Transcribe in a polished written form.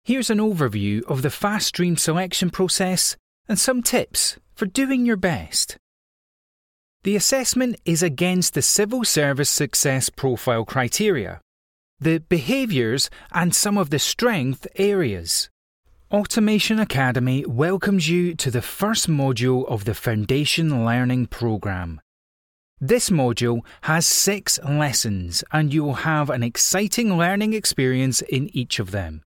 Here's an overview of the Fast Stream selection process and some tips for doing your best. The assessment is against the Civil Service Success Profile criteria, the behaviours and some of the strength areas. Automation Academy welcomes you to the first module of the Foundation Learning Programme. This module has 6 lessons and you will have an exciting learning experience in each of them.